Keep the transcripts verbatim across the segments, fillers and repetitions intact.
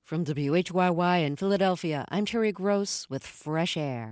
From W H Y Y in Philadelphia, I'm Terry Gross with Fresh Air.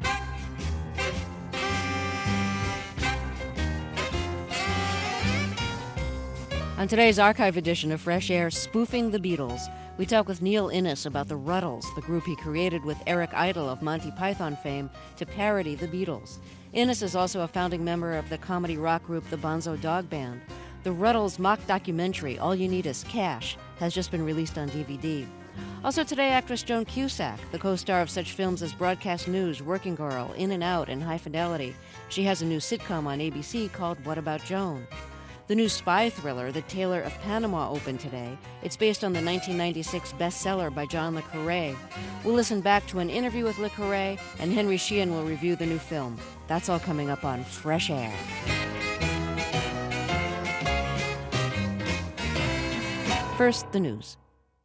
On today's archive edition of Fresh Air, Spoofing the Beatles, we talk with Neil Innes about the Ruddles, the group he created with Eric Idle of Monty Python fame to parody the Beatles. Innes is also a founding member of the comedy rock group The Bonzo Dog Band. The Ruddles mock documentary, All You Need Is Cash, has just been released on D V D. Also today, actress Joan Cusack, the co-star of such films as Broadcast News, Working Girl, In and Out, and High Fidelity. She has a new sitcom on A B C called What About Joan? The new spy thriller, The Tailor of Panama, opened today. It's based on the nineteen ninety-six bestseller by John le Carré. We'll listen back to an interview with le Carré, and Henry Sheehan will review the new film. That's all coming up on Fresh Air. First, the news.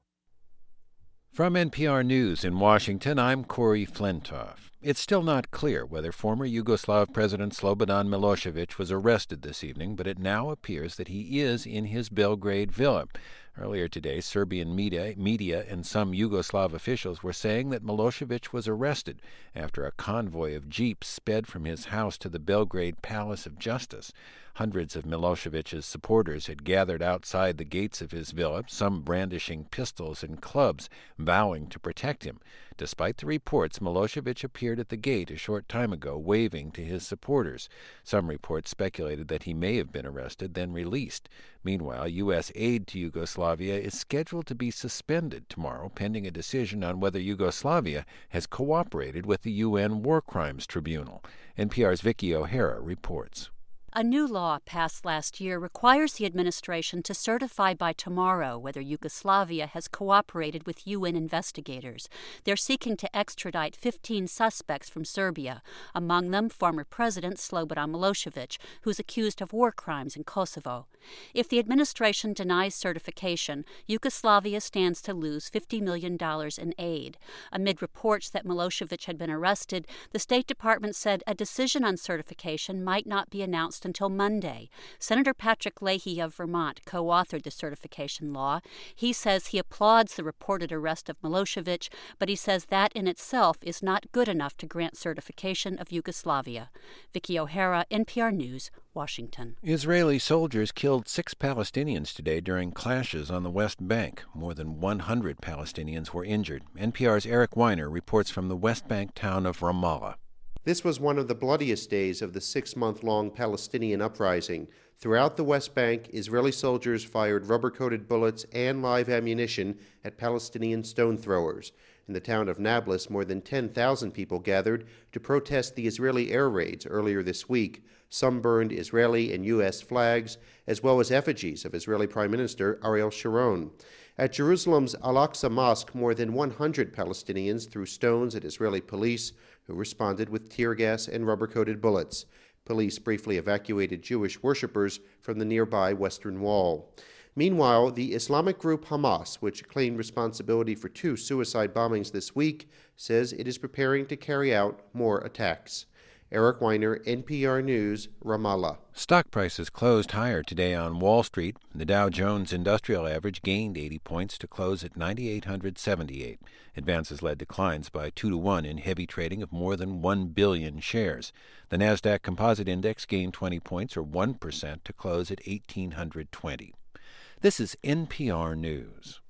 From N P R News in Washington, I'm Corey Flintoff. It's still not clear whether former Yugoslav President Slobodan Milosevic was arrested this evening, but it now appears that he is in his Belgrade villa. Earlier today, Serbian media, media and some Yugoslav officials were saying that Milosevic was arrested after a convoy of jeeps sped from his house to the Belgrade Palace of Justice. Hundreds of Milosevic's supporters had gathered outside the gates of his villa, some brandishing pistols and clubs, vowing to protect him. Despite the reports, Milosevic appeared at the gate a short time ago, waving to his supporters. Some reports speculated that he may have been arrested, then released. Meanwhile, U S aid to Yugoslavia is scheduled to be suspended tomorrow, pending a decision on whether Yugoslavia has cooperated with the U N War Crimes Tribunal. N P R's Vicky O'Hara reports. A new law passed last year requires the administration to certify by tomorrow whether Yugoslavia has cooperated with U N investigators. They're seeking to extradite fifteen suspects from Serbia, among them former President Slobodan Milosevic, who's accused of war crimes in Kosovo. If the administration denies certification, Yugoslavia stands to lose fifty million dollars in aid. Amid reports that Milosevic had been arrested, the State Department said a decision on certification might not be announced until Monday. Senator Patrick Leahy of Vermont co-authored the certification law. He says he applauds the reported arrest of Milosevic, but he says that in itself is not good enough to grant certification of Yugoslavia. Vicky O'Hara, N P R News, Washington. Israeli soldiers killed six Palestinians today during clashes on the West Bank. More than one hundred Palestinians were injured. N P R's Eric Weiner reports from the West Bank town of Ramallah. This was one of the bloodiest days of the six-month-long Palestinian uprising. Throughout the West Bank, Israeli soldiers fired rubber-coated bullets and live ammunition at Palestinian stone throwers. In the town of Nablus, more than ten thousand people gathered to protest the Israeli air raids earlier this week. Some burned Israeli and U S flags, as well as effigies of Israeli Prime Minister Ariel Sharon. At Jerusalem's Al-Aqsa Mosque, more than one hundred Palestinians threw stones at Israeli police, who responded with tear gas and rubber-coated bullets. Police briefly evacuated Jewish worshippers from the nearby Western Wall. Meanwhile, the Islamic group Hamas, which claimed responsibility for two suicide bombings this week, says it is preparing to carry out more attacks. Eric Weiner, N P R News, Ramallah. Stock prices closed higher today on Wall Street. The Dow Jones Industrial Average gained eighty points to close at nine thousand eight hundred seventy-eight. Advances led declines by two to one in heavy trading of more than one billion shares. The Nasdaq Composite Index gained twenty points, or one percent, to close at eighteen hundred twenty. This is N P R News.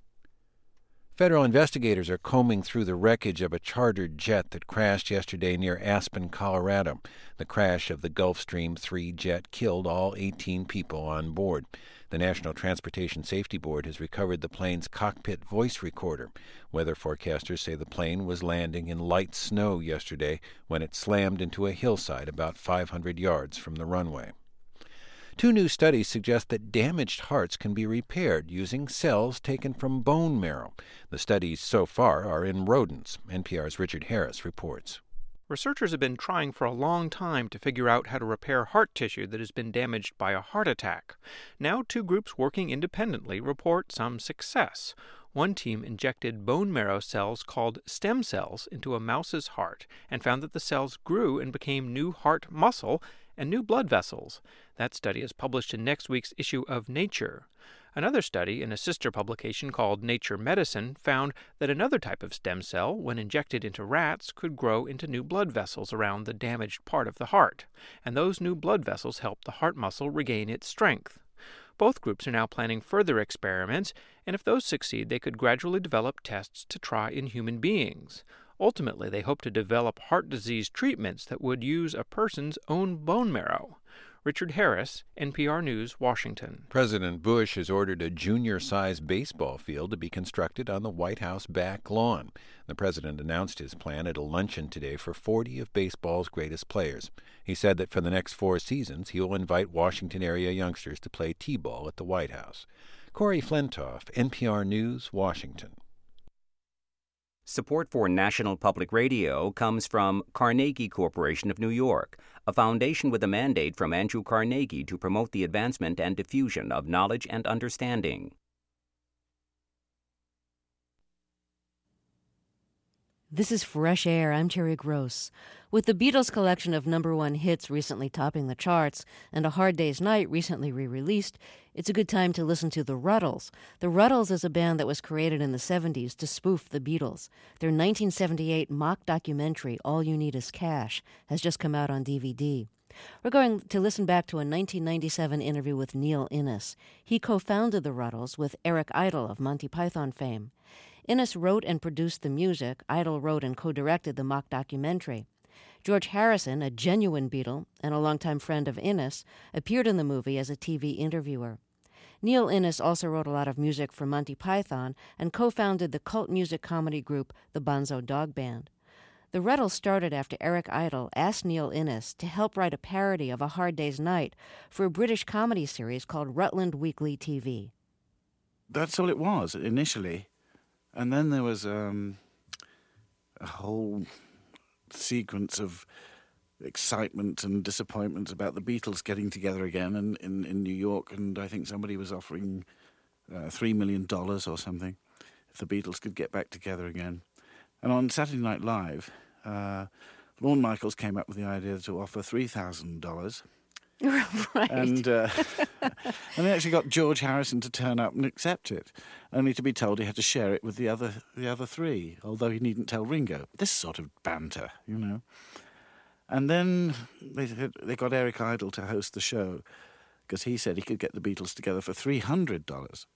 Federal investigators are combing through the wreckage of a chartered jet that crashed yesterday near Aspen, Colorado. The crash of the Gulfstream three jet killed all eighteen people on board. The National Transportation Safety Board has recovered the plane's cockpit voice recorder. Weather forecasters say the plane was landing in light snow yesterday when it slammed into a hillside about five hundred yards from the runway. Two new studies suggest that damaged hearts can be repaired using cells taken from bone marrow. The studies so far are in rodents. N P R's Richard Harris reports. Researchers have been trying for a long time to figure out how to repair heart tissue that has been damaged by a heart attack. Now two groups working independently report some success. One team injected bone marrow cells called stem cells into a mouse's heart and found that the cells grew and became new heart muscle and new blood vessels. That study is published in next week's issue of Nature. Another study in a sister publication called Nature Medicine found that another type of stem cell, when injected into rats, could grow into new blood vessels around the damaged part of the heart, and those new blood vessels help the heart muscle regain its strength. Both groups are now planning further experiments, and if those succeed, they could gradually develop tests to try in human beings. Ultimately, they hope to develop heart disease treatments that would use a person's own bone marrow. Richard Harris, N P R News, Washington. President Bush has ordered a junior-sized baseball field to be constructed on the White House back lawn. The president announced his plan at a luncheon today for forty of baseball's greatest players. He said that for the next four seasons, he will invite Washington-area youngsters to play T-ball at the White House. Corey Flintoff, N P R News, Washington. Support for National Public Radio comes from Carnegie Corporation of New York, a foundation with a mandate from Andrew Carnegie to promote the advancement and diffusion of knowledge and understanding. This is Fresh Air. I'm Terry Gross. With the Beatles' collection of number one hits recently topping the charts and A Hard Day's Night recently re-released, it's a good time to listen to The Ruddles. The Ruddles is a band that was created in the seventies to spoof the Beatles. Their nineteen seventy-eight mock documentary, All You Need Is Cash, has just come out on D V D. We're going to listen back to a nineteen ninety-seven interview with Neil Innes. He co-founded The Ruddles with Eric Idle of Monty Python fame. Innes wrote and produced the music. Idle wrote and co-directed the mock documentary. George Harrison, a genuine Beatle and a longtime friend of Innes, appeared in the movie as a T V interviewer. Neil Innes also wrote a lot of music for Monty Python and co-founded the cult music comedy group the Bonzo Dog Band. The Ruddles started after Eric Idle asked Neil Innes to help write a parody of A Hard Day's Night for a British comedy series called Rutland Weekly T V. That's all it was initially. And then there was um, a whole sequence of excitement and disappointment about the Beatles getting together again in, in, in New York, and I think somebody was offering uh, three million dollars or something if the Beatles could get back together again. And on Saturday Night Live, uh, Lorne Michaels came up with the idea to offer three thousand dollars. Right. And, uh, and they actually got George Harrison to turn up and accept it, only to be told he had to share it with the other the other three, although he needn't tell Ringo. This sort of banter, you know. And then they they got Eric Idle to host the show because he said he could get the Beatles together for three hundred dollars.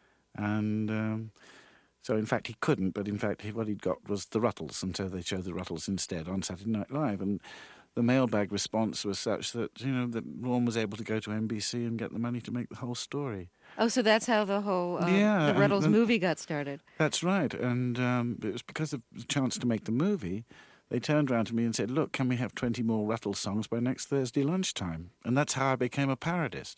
And um, so, in fact, he couldn't, but in fact, he, what he'd got was the Ruttles, and so they showed the Ruttles instead on Saturday Night Live. And the mailbag response was such that, you know, that Lorne was able to go to N B C and get the money to make the whole story. Oh, so that's how the whole uh, yeah, the Ruddles and, and movie got started. That's right. And um, it was because of the chance to make the movie, they turned around to me and said, look, can we have twenty more Ruttles songs by next Thursday lunchtime? And that's how I became a parodist.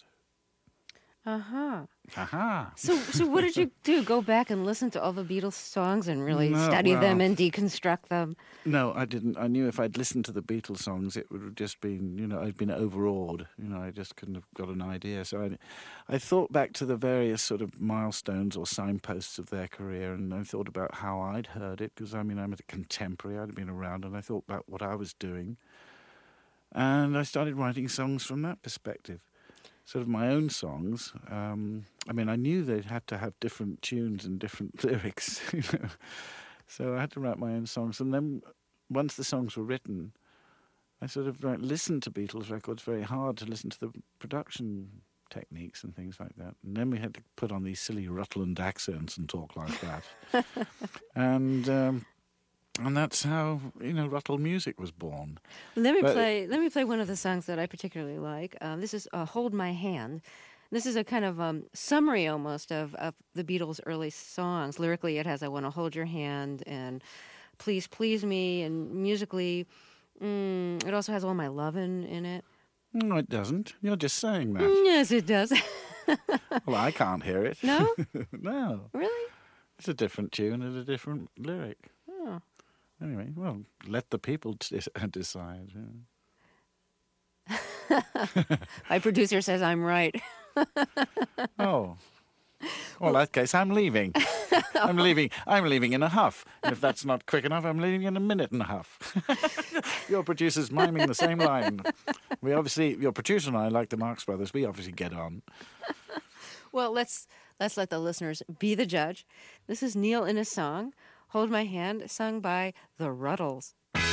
Uh-huh. Aha. So so what did you do? Go back and listen to all the Beatles songs and really No, study well, them and deconstruct them? No, I didn't. I knew if I'd listened to the Beatles songs, it would have just been, you know, I'd been overawed. You know, I just couldn't have got an idea. So I, I thought back to the various sort of milestones or signposts of their career, and I thought about how I'd heard it, because, I mean, I'm a contemporary. I'd been around, and I thought about what I was doing. And I started writing songs from that perspective. Sort of my own songs. Um, I mean, I knew they had to have different tunes and different lyrics, you know. So I had to write my own songs. And then once the songs were written, I sort of like, listened to Beatles records very hard to listen to the production techniques and things like that. And then we had to put on these silly Rutland accents and talk like that. and... Um, And that's how, you know, Ruttle music was born. Let me but, play. Let me play one of the songs that I particularly like. Um, this is uh, "Hold My Hand." This is a kind of um, summary almost of, of the Beatles' early songs. Lyrically, it has "I Want to Hold Your Hand" and "Please Please Me," and musically, mm, it also has "All My Lovin'" in it. No, it doesn't. You're just saying that. Mm, yes, it does. Well, I can't hear it. No? No. Really? It's a different tune and a different lyric. Oh. Anyway, well, let the people t- decide. Yeah. My producer says I'm right. Oh. Well, in that case, I'm leaving. I'm leaving. I'm leaving in a huff. And if that's not quick enough, I'm leaving in a minute and a half. Your producer's miming the same line. We obviously, your producer and I, like the Marx Brothers, we obviously get on. Well, let's Let's let the listeners be the judge. This is Neil Innes' song, Hold My Hand, sung by the Ruddles.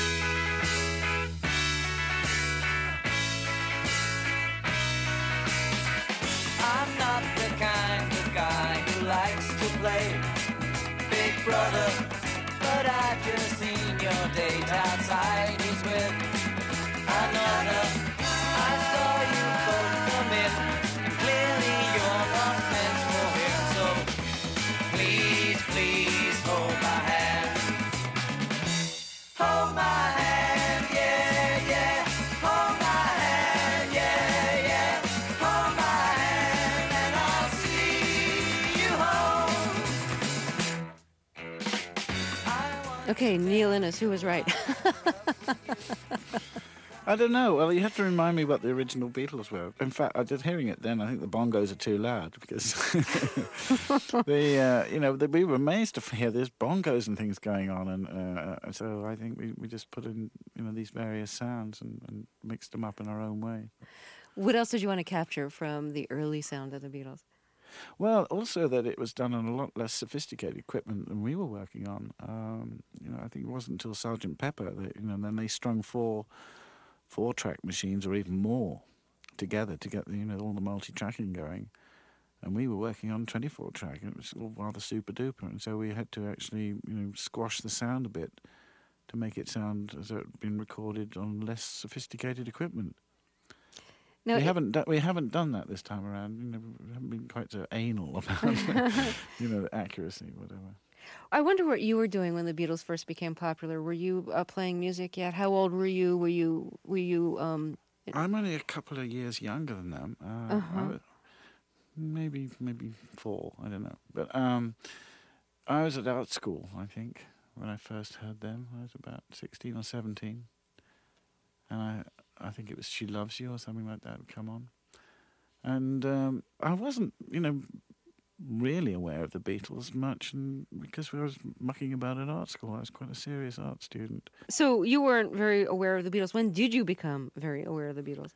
I'm not the kind of guy who likes to play Big Brother, but I've just seen your date outside. He's with another. I saw you both come in, and clearly you're not meant for him. So please, please hold my hand. Hold my hand, yeah, yeah. Hold my hand, yeah, yeah. Hold my hand, and I'll see you home. Okay, Neil Innes, who was right? I don't know. Well, you have to remind me what the original Beatles were. In fact, I did hearing it then. I think the bongos are too loud because the uh, you know the, we were amazed to hear there's bongos and things going on, and uh, so I think we, we just put in you know these various sounds and, and mixed them up in our own way. What else did you want to capture from the early sound of the Beatles? Well, also that it was done on a lot less sophisticated equipment than we were working on. Um, you know, I think it wasn't until Sergeant Pepper that you know then they strung four. four-track machines or even more together to get the, you know all the multi-tracking going, and we were working on twenty-four track, and it was all rather super-duper, and so we had to actually you know squash the sound a bit to make it sound as though it had been recorded on less sophisticated equipment. No, we it, haven't do- we haven't done that this time around. You know, we haven't been quite so anal about you know the accuracy, whatever. I wonder what you were doing when the Beatles first became popular. Were you uh, playing music yet? How old were you? Were you? Were you? Um... I'm only a couple of years younger than them. Uh, uh-huh. I was, maybe, maybe four. I don't know. But um, I was at art school, I think, when I first heard them. I was about sixteen or seventeen, and I, I think it was "She Loves You" or something like that would come on, and um, I wasn't, you know. really aware of the Beatles much, and because I was mucking about at art school, I was quite a serious art student. So you weren't very aware of the Beatles. When did you become very aware of the Beatles?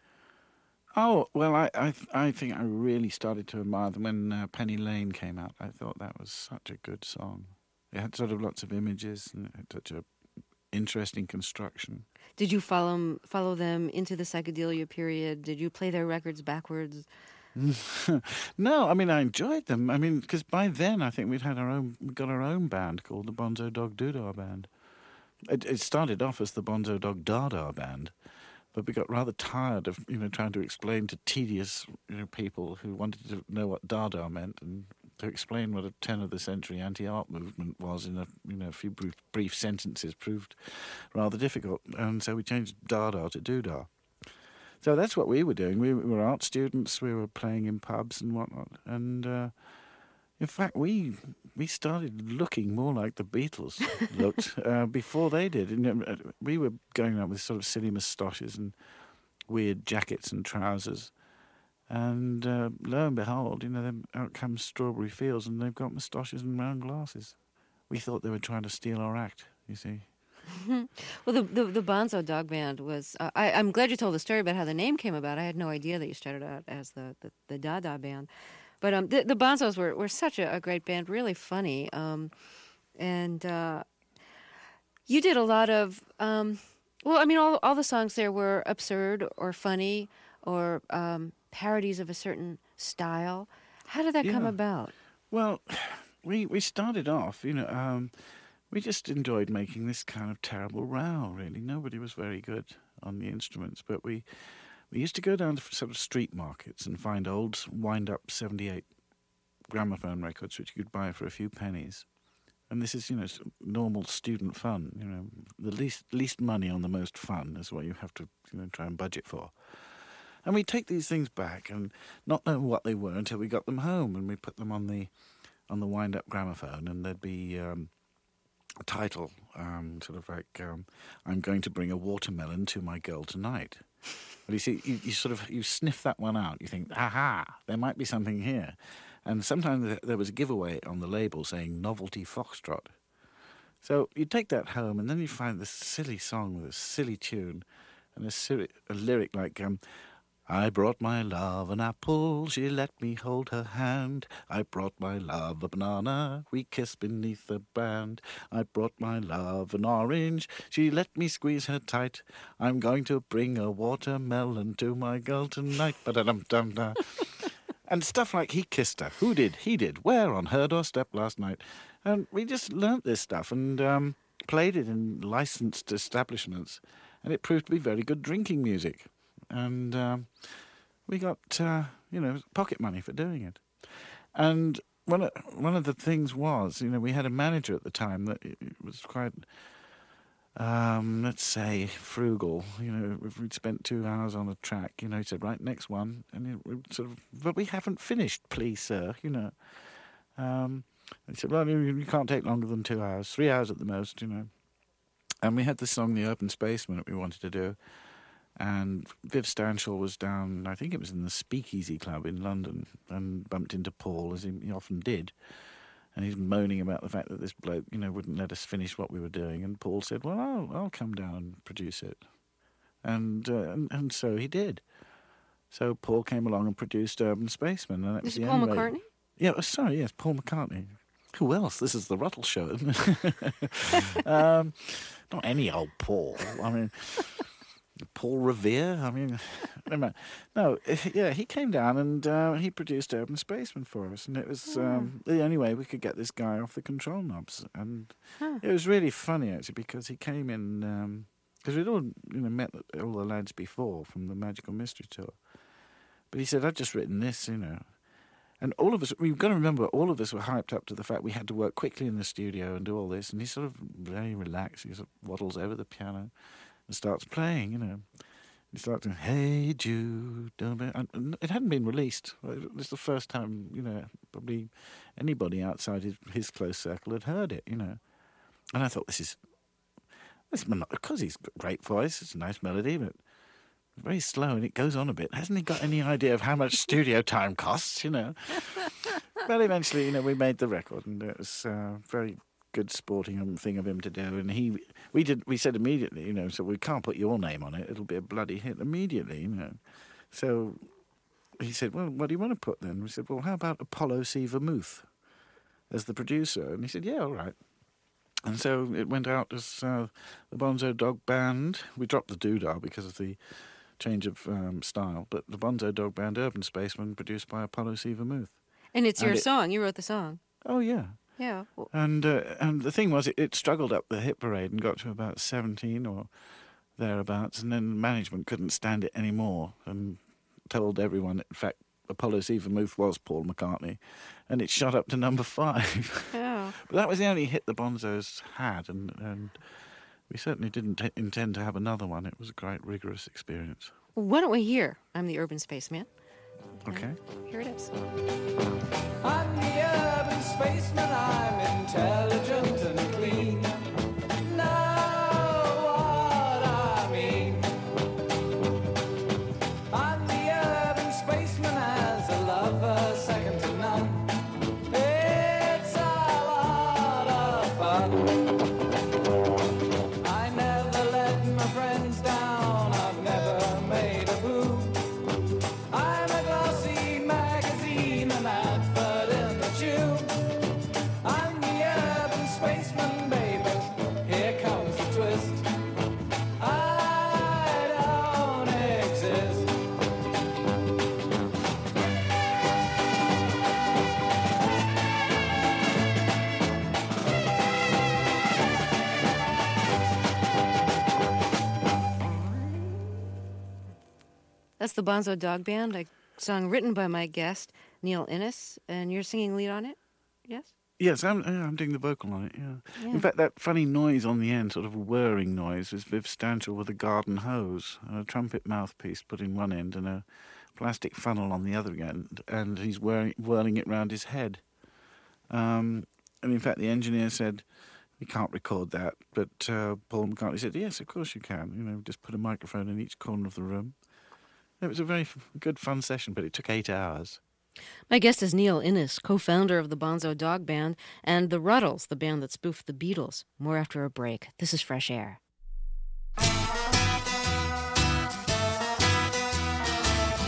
Oh, well, I I, th- I think I really started to admire them when uh, Penny Lane came out. I thought that was such a good song. It had sort of lots of images and it had such a interesting construction. Did you follow follow them into the psychedelia period? Did you play their records backwards? No, I mean, I enjoyed them. I mean, because by then I think we'd had our own, we got our own band called the Bonzo Dog Doodah Band. It, it started off as the Bonzo Dog Dada Band, but we got rather tired of, you know, trying to explain to tedious, you know, people who wanted to know what Dada meant and to explain what a turn of the century anti-art movement was in a, you know, a few brief, brief sentences proved rather difficult, and so we changed Dada to Doodah. So that's what we were doing. We were art students. We were playing in pubs and whatnot. And uh, in fact, we we started looking more like the Beatles looked uh, before they did. And, uh, we were going out with sort of silly moustaches and weird jackets and trousers. And uh, lo and behold, you know, then out comes Strawberry Fields, and they've got moustaches and round glasses. We thought they were trying to steal our act, you see. Well, the, the the Bonzo Dog Band was. Uh, I, I'm glad you told the story about how the name came about. I had no idea that you started out as the the, the Dada Band, but um, the, the Bonzos were, were such a, a great band, really funny, um, and uh, you did a lot of. Um, well, I mean, all all the songs there were absurd or funny or um, parodies of a certain style. How did that yeah. come about? Well, we we started off, you know. Um, We just enjoyed making this kind of terrible row, really. Nobody was very good on the instruments, but we we used to go down to sort of street markets and find old wind-up seventy-eight gramophone records which you could buy for a few pennies. And this is, you know, normal student fun. You know, the least least money on the most fun is what you have to, you know, try and budget for. And we take these things back and not know what they were until we got them home, and we put them on the on the wind-up gramophone, and there'd be Um, a title, um, sort of like, um, I'm going to bring a watermelon to my girl tonight. But you see, you, you sort of, you sniff that one out. You think, aha, there might be something here. And sometimes there was a giveaway on the label saying Novelty Foxtrot. So you take that home, and then you find this silly song with a silly tune and a, silly, a lyric like, um, I brought my love an apple, she let me hold her hand. I brought my love a banana, we kissed beneath the band. I brought my love an orange, she let me squeeze her tight. I'm going to bring a watermelon to my girl tonight. Ba-da-dum-dum-da. And stuff like he kissed her. Who did? He did. Where? On her doorstep last night. And we just learnt this stuff and um, played it in licensed establishments. And it proved to be very good drinking music. And um, we got, uh, you know, pocket money for doing it. And one of, one of the things was, you know, we had a manager at the time that was quite, um, let's say, frugal. You know, if we'd spent two hours on a track, you know, he said, right, next one. And it sort of, but we haven't finished, please, sir, you know. Um, he said, well, you, you can't take longer than two hours, three hours at the most, you know. And we had this song, The Urban Spaceman, that we wanted to do. And Viv Stanshall was down, I think it was in the Speakeasy Club in London, and bumped into Paul, as he, he often did. And he's moaning about the fact that this bloke, you know, wouldn't let us finish what we were doing. And Paul said, well, I'll, I'll come down and produce it. And, uh, and and so he did. So Paul came along and produced Urban Spaceman. And that This was is the Paul only way- McCartney? Yeah, oh, sorry, yes, Paul McCartney. Who else? This is the Ruttle Show, isn't it? um, not any old Paul. I mean... Paul Revere, I mean, no, yeah, he came down and uh, he produced Urban Spaceman for us, and it was um, the only way we could get this guy off the control knobs, and huh. It was really funny actually because he came in because um, we'd all you know met all the lads before from the Magical Mystery Tour, but he said I'd just written this, you know, and all of us we've got to remember all of us were hyped up to the fact we had to work quickly in the studio and do all this, and he sort of very relaxed, he sort of waddles over the piano. And starts playing, you know. He starts to, hey Jude, don't be... And it hadn't been released. It was the first time, you know, probably anybody outside his, his close circle had heard it, you know. And I thought, this is... This because he's got a great voice, it's a nice melody, but very slow, and it goes on a bit. Hasn't he got any idea of how much studio time costs, you know? But eventually, you know, we made the record, and it was uh, very... good sporting thing of him to do, and he we did we said immediately, you know, so we can't put your name on it, it'll be a bloody hit immediately, you know. So he said, well, what do you want to put then? We said, well, how about Apollo C. Vermouth as the producer? And he said, yeah, all right. And so it went out as uh, the Bonzo Dog Band. We dropped the doodah because of the change of um, style, but the Bonzo Dog Band Urban Spaceman, produced by Apollo C. Vermouth. And it's your and it, song, you wrote the song. Oh yeah. Yeah. And uh, and the thing was, it, it struggled up the hit parade and got to about seventeen or thereabouts, and then management couldn't stand it anymore and told everyone, in fact, Apollo C. Vermouth was Paul McCartney, and it shot up to number five. Yeah. But that was the only hit the Bonzos had, and, and we certainly didn't t- intend to have another one. It was a great, rigorous experience. Well, why don't we hear I'm the Urban Spaceman? Okay. And here it is. I'm the urban spaceman, I'm intelligent and clean. Know what I mean? I'm the urban spaceman, as a lover, second to none. It's a lot of fun. I never let my friends down, I've never made a boo. I'm a glossy magazine, an advert in the tube. I'm the urban spaceman, baby, here comes the twist. I don't exist. That's the Bonzo Dog Band, a song written by my guest, Neil Innes, and you're singing lead on it? Yes? Yes, I'm, yeah, I'm doing the vocal on it, yeah. Yeah. In fact, that funny noise on the end, sort of whirring noise, was Viv Stanshall with a garden hose and a trumpet mouthpiece put in one end and a plastic funnel on the other end, and he's whirling, whirling it round his head. Um, and in fact, the engineer said, we can't record that, but uh, Paul McCartney said, yes, of course you can. You know, just put a microphone in each corner of the room. It was a very f- good, fun session, but it took eight hours. My guest is Neil Innes, co-founder of the Bonzo Dog Band and the Ruddles, the band that spoofed the Beatles. More after a break. This is Fresh Air.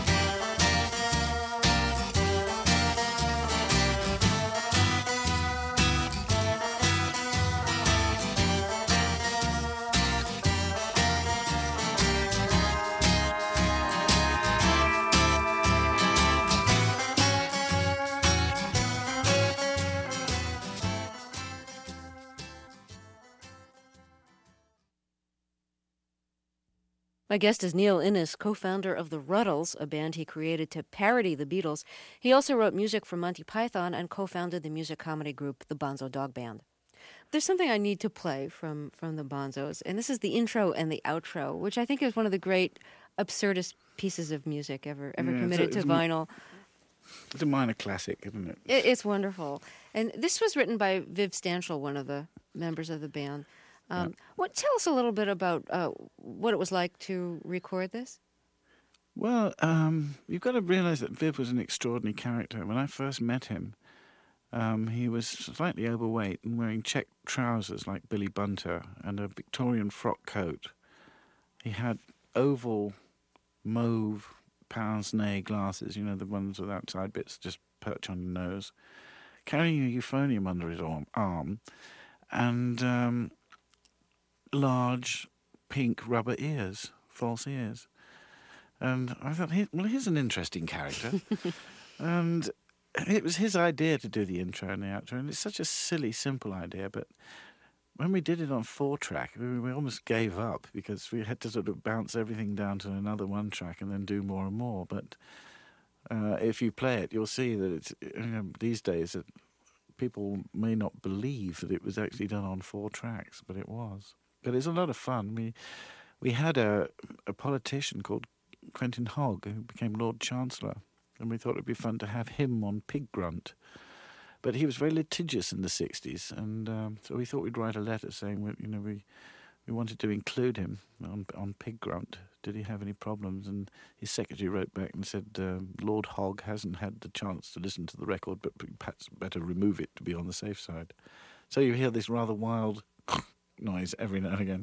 My guest is Neil Innes, co-founder of the Ruddles, a band he created to parody the Beatles. He also wrote music for Monty Python and co-founded the music comedy group The Bonzo Dog Band. There's something I need to play from, from the Bonzos, and this is the intro and the outro, which I think is one of the great absurdist pieces of music ever ever yeah, committed to vinyl. It's a minor classic, isn't it? it? It's wonderful. And this was written by Viv Stanshall, one of the members of the band. Um, yeah. What tell us a little bit about uh, what it was like to record this? Well, um, you've got to realise that Viv was an extraordinary character. When I first met him, um, he was slightly overweight and wearing check trousers like Billy Bunter and a Victorian frock coat. He had oval, mauve, pince-nez glasses, you know, the ones with outside bits just perch on your nose, carrying a euphonium under his arm, arm and... Um, large pink rubber ears, false ears. And I thought, well, here's an interesting character. And it was his idea to do the intro and the outro, and it's such a silly, simple idea, but when we did it on four-track, we, we almost gave up because we had to sort of bounce everything down to another one track and then do more and more. But uh, if you play it, you'll see that it's, you know, these days that people may not believe that it was actually done on four tracks, but it was. But it's a lot of fun. We we had a, a politician called Quentin Hogg who became Lord Chancellor, and we thought it'd be fun to have him on Pig Grunt. But he was very litigious in the sixties, and um, so we thought we'd write a letter saying, you know, we we wanted to include him on on Pig Grunt. Did he have any problems? And his secretary wrote back and said, uh, Lord Hogg hasn't had the chance to listen to the record, but perhaps better remove it to be on the safe side. So you hear this rather wild noise every now and again.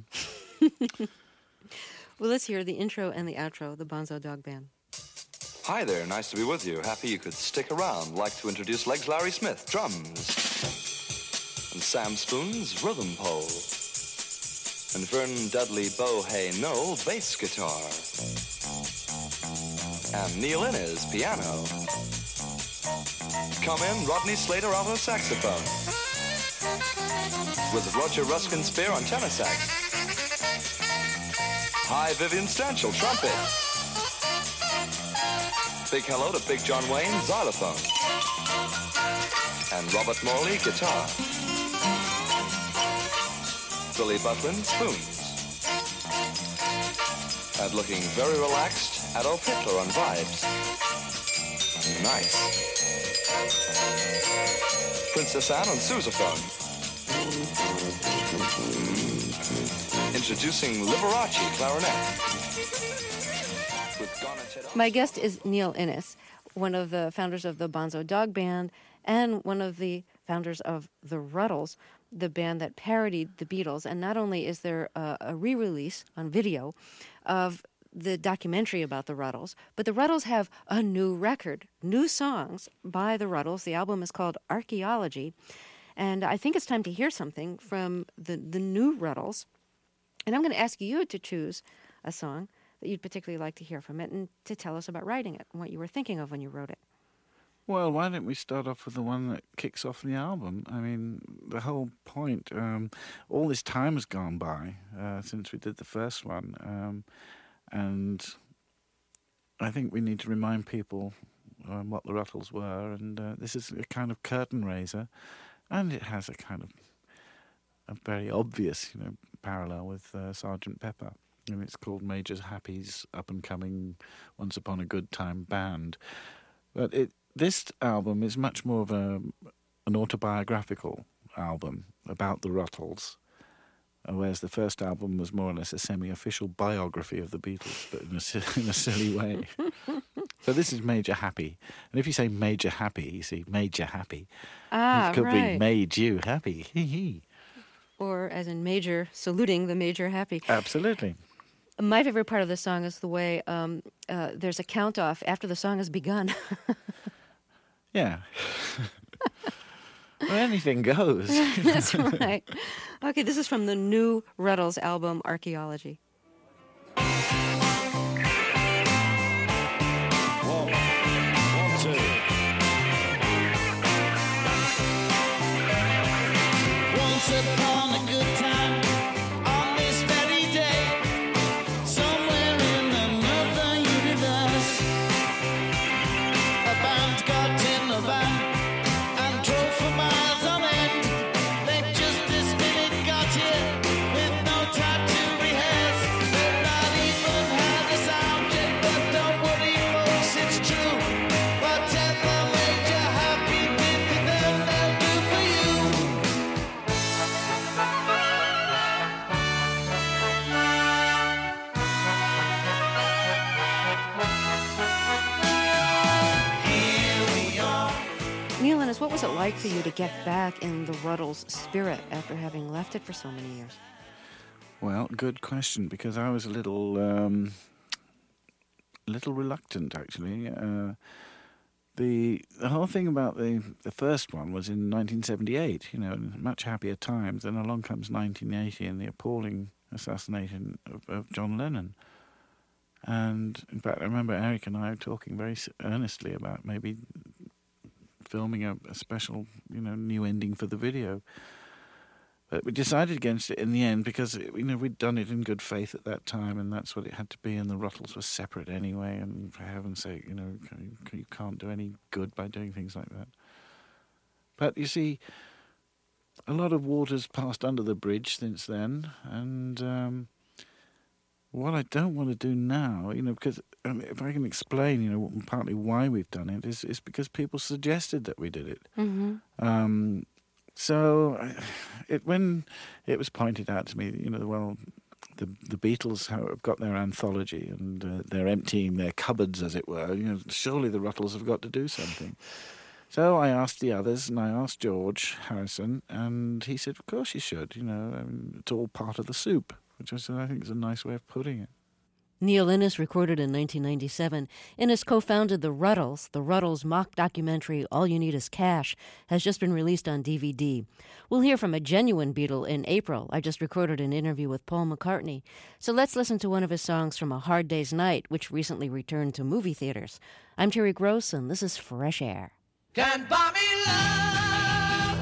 Well, let's hear the intro and the outro, the Bonzo Dog Band. Hi there, nice to be with you. Happy you could stick around. Like to introduce Legs Larry Smith, drums. And Sam Spoon's rhythm pole. And Vernon Dudley Bohay Knoll, bass guitar. And Neil Innes, piano. Come in, Rodney Slater, alto saxophone. With Roger Ruskin Spear on tenor sax. Hi, Vivian Stanshall, trumpet. Big hello to Big John Wayne, xylophone. And Robert Morley, guitar. Billy Butlin, spoons. And looking very relaxed, Adolf Hitler on vibes. Nice. Princess Anne on sousaphone. Introducing Liberace clarinet. My guest is Neil Innes, one of the founders of the Bonzo Dog Band and one of the founders of the Ruddles, the band that parodied the Beatles. And not only is there a, a re-release on video of the documentary about the Ruddles, but the Ruddles have a new record, new songs by the Ruddles. The album is called Archaeology. And I think it's time to hear something from the, the new Ruddles. And I'm going to ask you to choose a song that you'd particularly like to hear from it and to tell us about writing it and what you were thinking of when you wrote it. Well, why don't we start off with the one that kicks off the album? I mean, the whole point, um, all this time has gone by uh, since we did the first one. Um, and I think we need to remind people um, what the Ruddles were. And uh, this is a kind of curtain raiser. And it has a kind of a very obvious, you know, parallel with uh, Sergeant Pepper. And it's called Major Happy's up-and-coming Once Upon a Good Time band. But it this album is much more of a an autobiographical album about the Ruddles, whereas the first album was more or less a semi-official biography of the Beatles, but in a, in a silly way. So this is Major Happy. And if you say Major Happy, you see Major Happy. Ah, it could right. be Made You Happy. Hee-hee. Or as in Major, saluting the Major Happy. Absolutely. My favorite part of the song is the way um, uh, there's a count-off after the song has begun. Yeah. Well, anything goes. That's right. Okay, this is from the new Ruddles album, Archaeology. Once upon a good time, on this very day, somewhere was it like for you to get back in the Ruddles spirit after having left it for so many years? Well, good question, because I was a little, um, little reluctant, actually. Uh, the the whole thing about the, the first one was in nineteen seventy-eight, you know, much happier times. Then along comes nineteen eighty and the appalling assassination of, of John Lennon. And, in fact, I remember Eric and I were talking very earnestly about maybe filming a, a special, you know, new ending for the video. But we decided against it in the end because, you know, we'd done it in good faith at that time, and that's what it had to be, and the Ruttles were separate anyway, and for heaven's sake, you know, you can't do any good by doing things like that. But, you see, a lot of water's passed under the bridge since then, and um, what I don't want to do now, you know, because um, if I can explain, you know, partly why we've done it, is, is because people suggested that we did it. Mm-hmm. Um, so it, when it was pointed out to me, you know, well, the the Beatles have got their anthology and uh, they're emptying their cupboards, as it were, you know, surely the Ruttles have got to do something. So I asked the others, and I asked George Harrison, and he said, of course you should, you know, I mean, it's all part of the soup, which I said, I think is a nice way of putting it. Neil Innes recorded in nineteen ninety-seven. Innes co-founded The Ruttles. The Ruttles mock documentary All You Need Is Cash has just been released on D V D. We'll hear from a genuine Beatle in April. I just recorded an interview with Paul McCartney. So let's listen to one of his songs from A Hard Day's Night, which recently returned to movie theaters. I'm Terry Gross, and this is Fresh Air. Can't buy me love,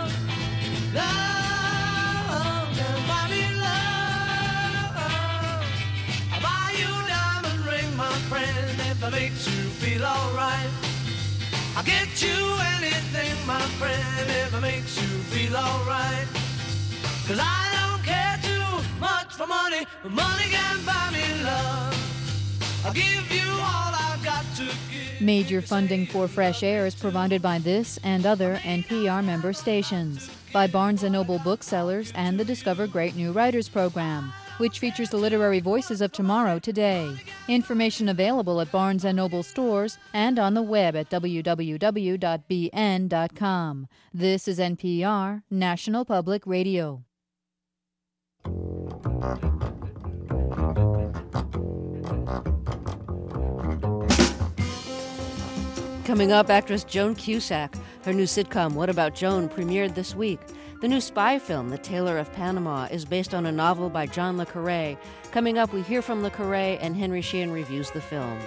love, can't buy me love. I'll buy you a diamond ring, my friend, if it makes you feel alright. I'll get you anything, my friend, if it makes you feel alright. Cause I don't care too much for money, but money can't buy me love. I'll give you all I've got to give. Major funding for Fresh Air is provided by this and other N P R member stations, by Barnes and Noble Booksellers and the Discover Great New Writers program, which features the literary voices of tomorrow today. Information available at Barnes and Noble stores and on the web at w w w dot b n dot com. This is N P R, National Public Radio. Coming up, actress Joan Cusack. Her new sitcom, What About Joan, premiered this week. The new spy film, The Tailor of Panama, is based on a novel by John le Carré. Coming up, we hear from le Carré, and Henry Sheehan reviews the film.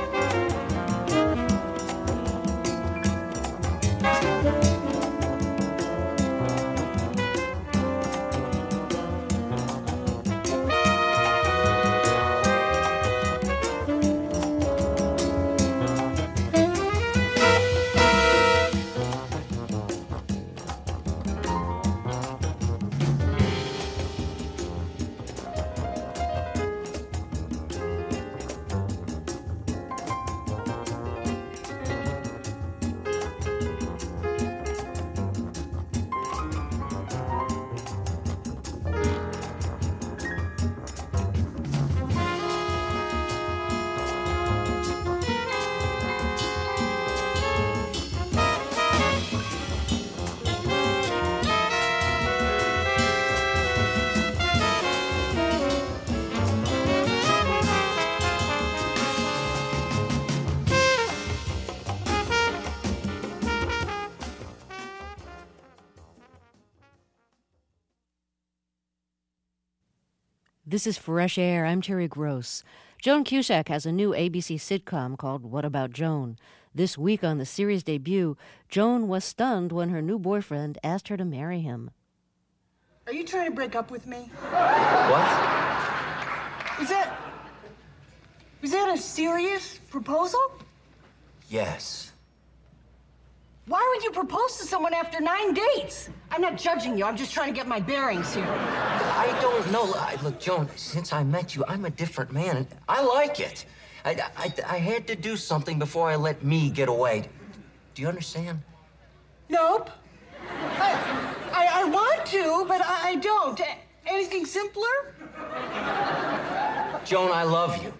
This is Fresh Air. I'm Terry Gross. Joan Cusack has a new A B C sitcom called What About Joan? This week on the series debut, Joan was stunned when her new boyfriend asked her to marry him. Are you trying to break up with me? What? Is that... is that a serious proposal? Yes. Why would you propose to someone after nine dates? I'm not judging you. I'm just trying to get my bearings here. I don't know. I, look, Joan, since I met you, I'm a different man. I like it. I, I, I had to do something before I let me get away. Do you understand? Nope. I, I, I want to, but I, I don't. Anything simpler? Joan, I love you.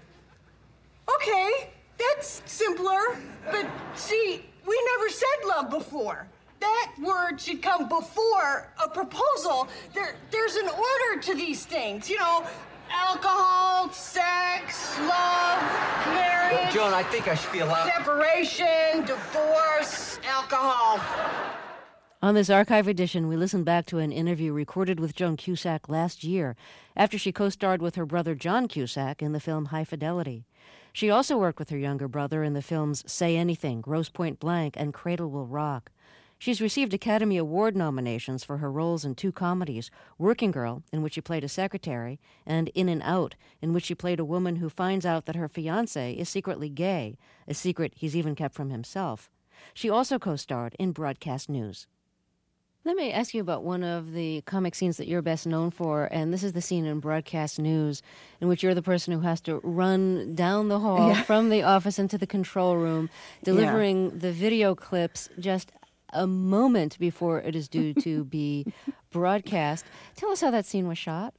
Okay, that's simpler. But see, we never said love before. that word should come before a proposal. There, there's an order to these things, you know, alcohol, sex, love, marriage. Joan, I think I should be allowed. Separation, divorce, alcohol. On this archive edition, we listen back to an interview recorded with Joan Cusack last year after she co-starred with her brother John Cusack in the film High Fidelity. She also worked with her younger brother in the films Say Anything, Grosse Pointe Blank, and Cradle Will Rock. She's received Academy Award nominations for her roles in two comedies, Working Girl, in which she played a secretary, and In and Out, in which she played a woman who finds out that her fiancé is secretly gay, a secret he's even kept from himself. She also co-starred in Broadcast News. Let me ask you about one of the comic scenes that you're best known for, and this is the scene in Broadcast News in which you're the person who has to run down the hall yeah. from the office into the control room, delivering yeah. the video clips just a moment before it is due to be broadcast. Tell us how that scene was shot.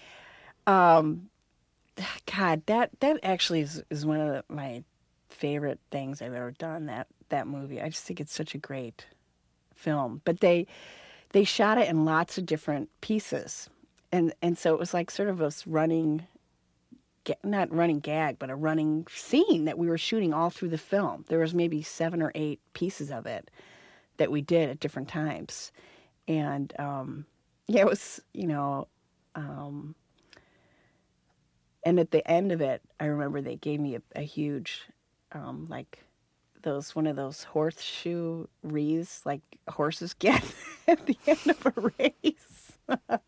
Um, God, that that actually is, is one of the, my favorite things I've ever done, that, that movie. I just think it's such a great film. But they they shot it in lots of different pieces. And and so it was like sort of a running, not running gag, but a running scene that we were shooting all through the film. There was maybe seven or eight pieces of it that we did at different times. And, um, yeah, it was, you know, um, and at the end of it, I remember they gave me a, a huge, um, like, those, one of those horseshoe wreaths, like horses get at the end of a race.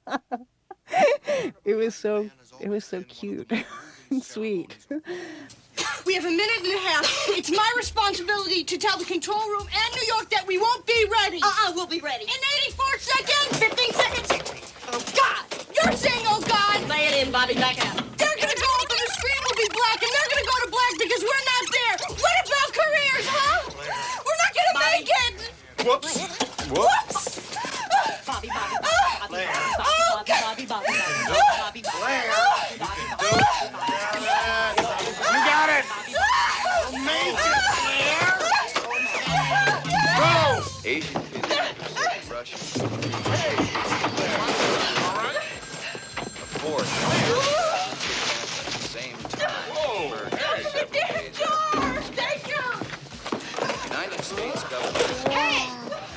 It was so, it was so cute and sweet. We have a minute and a half. It's my responsibility to tell the control room and New York that we won't be ready. Uh-uh, we'll be ready. In eighty-four seconds. fifteen seconds. Oh, God. You're saying, oh, God. Lay it in, Bobby. Back out. They're going to go up and the screen will be black, and they're going to go to black because we're not there. What about careers, huh? We're not going to make it. Whoops. Whoops. Bobby, Bobby, Bobby, Bobby, Bobby, Bobby, Bobby, Bobby, Bobby, Bobby, Bobby, You got it. Amazing. Go. Asian kids, Russian. Hey. All right. Of course. At the same time. Whoa. For several days. Thank you. United States government. Hey.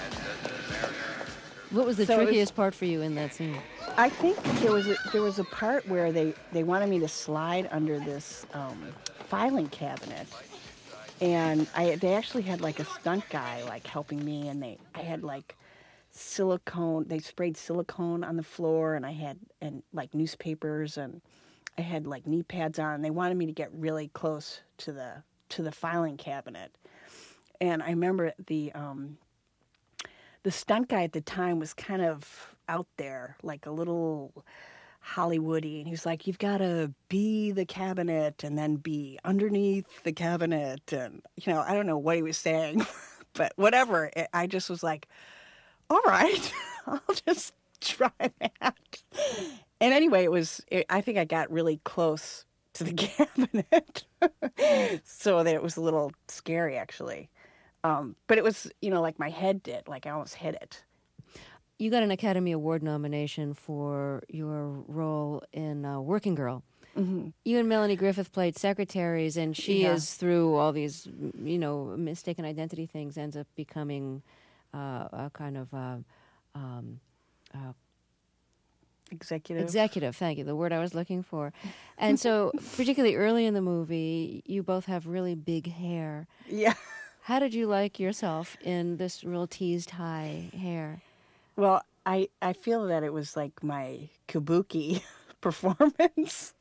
What was the So it was- trickiest part for you in that scene? I think there was a, there was a part where they, they wanted me to slide under this um, filing cabinet, and I they actually had like a stunt guy like helping me, and they I had like silicone. They sprayed silicone on the floor, and I had and like newspapers, and I had like knee pads on. They wanted me to get really close to the to the filing cabinet, and I remember the. Um, The stunt guy at the time was kind of out there, like a little Hollywoody, and he was like, "You've got to be the cabinet and then be underneath the cabinet," and you know, I don't know what he was saying, but whatever. I just was like, "All right, I'll just try that." And anyway, it was. It, I think I got really close to the cabinet, so that it was a little scary, actually. Um, but it was, you know, like my head did, like I almost hit it. You got an Academy Award nomination for your role in uh, Working Girl. Mm-hmm. You and Melanie Griffith played secretaries, and she Yeah. is, through all these, you know, mistaken identity things, ends up becoming uh, a kind of uh, um, uh, executive. Executive, thank you, the word I was looking for. And so, particularly early in the movie, you both have really big hair. Yeah. How did you like yourself in this real teased high hair? Well, I, I feel that it was like my kabuki performance.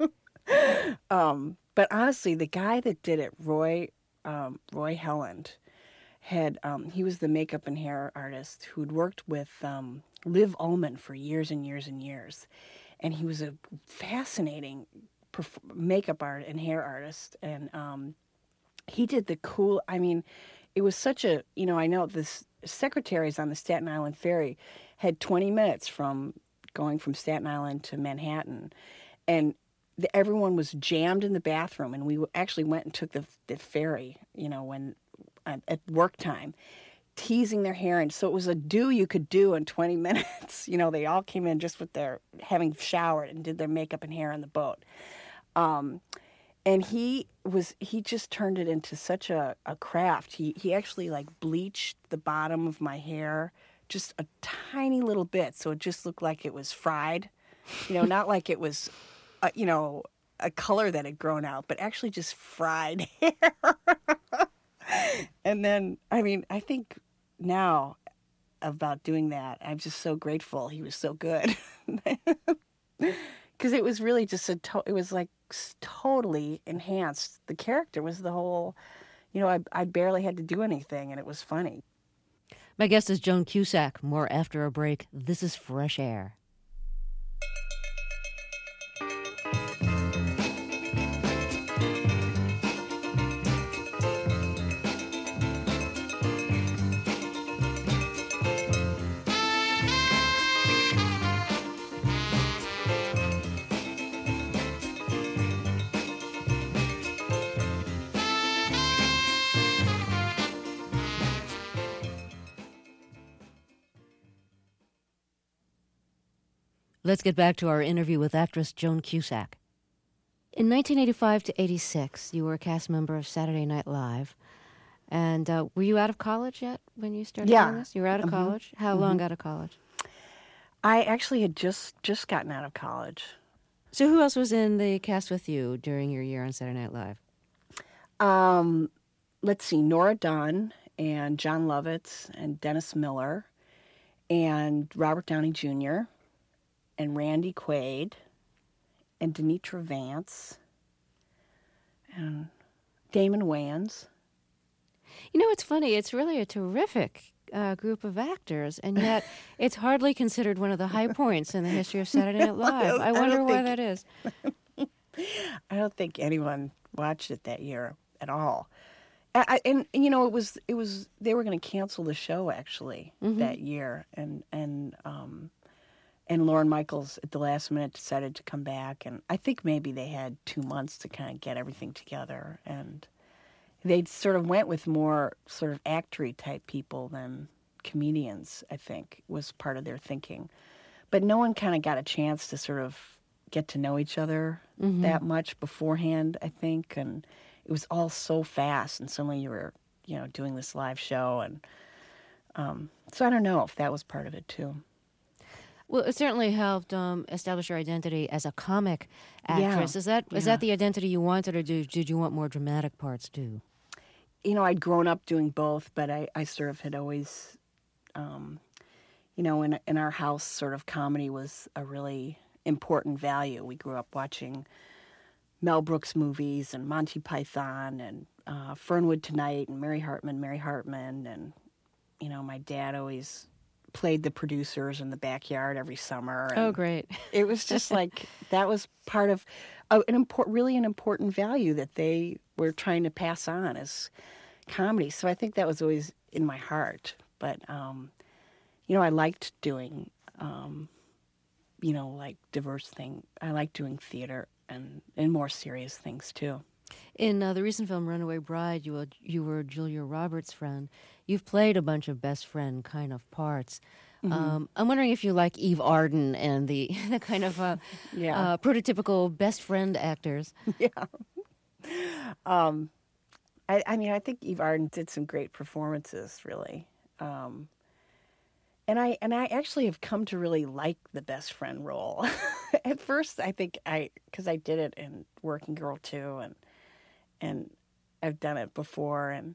um, but honestly, the guy that did it, Roy um, Roy Helland, had um, he was the makeup and hair artist who'd worked with um, Liv Ullmann for years and years and years, and he was a fascinating perf- makeup art and hair artist, and um, he did the cool. I mean, it was such a you know I know this secretaries on the Staten Island ferry had twenty minutes from going from Staten Island to Manhattan, and the, everyone was jammed in the bathroom, and we actually went and took the, the ferry, you know, when at, at work time, teasing their hair. And so it was a do you could do in twenty minutes. You know, they all came in just with their, having showered and did their makeup and hair on the boat. Um, and he was, he just turned it into such a, a craft. He, he actually like bleached the bottom of my hair just a tiny little bit. So it just looked like it was fried, you know, not like it was, uh, you know, a color that had grown out, but actually just fried hair. And then, I mean, I think now about doing that, I'm just so grateful he was so good. Because it was really just a, to- it was like totally enhanced. The character was the whole, you know, I, I barely had to do anything, and it was funny. My guest is Joan Cusack. More after a break. This is Fresh Air. Let's get back to our interview with actress Joan Cusack. In nineteen eighty-five to eighty-six, you were a cast member of Saturday Night Live. And uh, were you out of college yet when you started Yeah. doing this? You were out of Mhm. college? How long Mhm. out of college? I actually had just, just gotten out of college. So who else was in the cast with you during your year on Saturday Night Live? Um, let's see, Nora Dunn and John Lovitz and Dennis Miller and Robert Downey Junior and Randy Quaid and Denitra Vance and Damon Wayans. You know, it's funny. It's really a terrific uh, group of actors, and yet it's hardly considered one of the high points in the history of Saturday Night Live. I I wonder don't why think- that is. I don't think anyone watched it that year at all. I, I, and you know, it was it was they were going to cancel the show actually Mhm. that year, and and um, and Lorne Michaels at the last minute decided to come back, and I think maybe they had two months to kind of get everything together, and they sort of went with more sort of actory type people than comedians. I think was part of their thinking, but no one kind of got a chance to sort of get to know each other Mhm. that much beforehand, I think, and it was all so fast, and suddenly you were, you know, doing this live show, and um, so I don't know if that was part of it too. Well, it certainly helped um, establish your identity as a comic Yeah, actress. Is that is yeah. that the identity you wanted, or did, did you want more dramatic parts too? You know, I'd grown up doing both, but I, I sort of had always, um, you know, in in our house, sort of comedy was a really important value. We grew up watching Mel Brooks movies and Monty Python and uh, Fernwood Tonight and Mary Hartman, Mary Hartman, and you know, my dad always played the producers in the backyard every summer. And Oh, great. It was just like that was part of uh, an important, really an important value that they were trying to pass on as comedy. So I think that was always in my heart. But um, you know, I liked doing, um, you know, like diverse thing. I liked doing theater and and more serious things too. In uh, the recent film Runaway Bride, you were, you were Julia Roberts' friend. You've played a bunch of best friend kind of parts. Mhm. Um, I'm wondering if you like Eve Arden and the, the kind of uh, Yeah. uh, prototypical best friend actors. Yeah. Um, I, I mean, I think Eve Arden did some great performances, really. Um, and I and I actually have come to really like the best friend role. At first, I think I because I did it in Working Girl too, and and I've done it before, and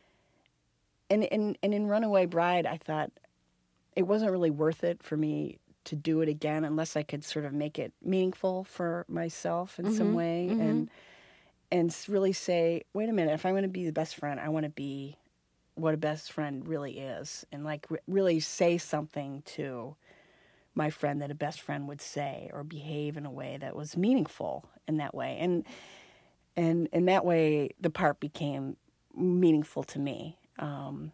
and and, and in Runaway Bride, I thought it wasn't really worth it for me to do it again unless I could sort of make it meaningful for myself in some Mhm, way, mhm. and and s- really say, wait a minute, if I'm going to be the best friend, I want to be what a best friend really is, and like re- really say something to my friend that a best friend would say, or behave in a way that was meaningful in that way, and and in that way, the part became meaningful to me. Um,